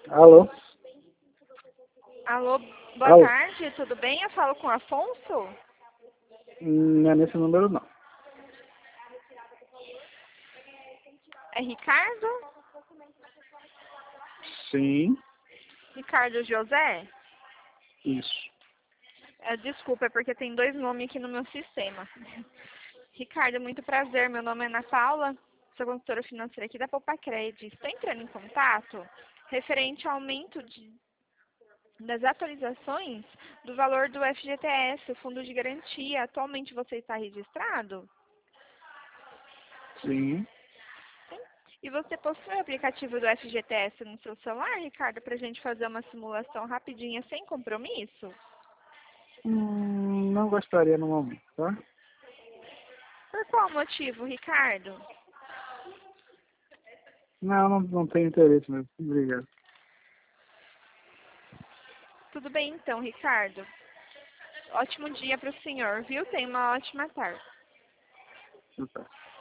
Alô? Alô, boa Alô? tarde, tudo bem? Eu falo com o Afonso? Não é nesse número, não. É Ricardo? Sim, Ricardo José? isso. Desculpa, é porque tem dois nomes aqui no meu sistema. Ricardo, muito prazer, meu nome é Ana Paula, sou consultora financeira aqui da Popacred. Estou entrando em contato referente ao aumento das atualizações do valor do FGTS, o Fundo de Garantia. Atualmente você está registrado? Sim. E você possui o aplicativo do FGTS no seu celular, Ricardo, para a gente fazer uma simulação rapidinha, sem compromisso? Não gostaria no momento, tá? Por qual motivo, Ricardo? Não tenho interesse mesmo. Obrigado. Tudo bem então, Ricardo. Ótimo dia para o senhor, viu? Tenha uma ótima tarde. Tá.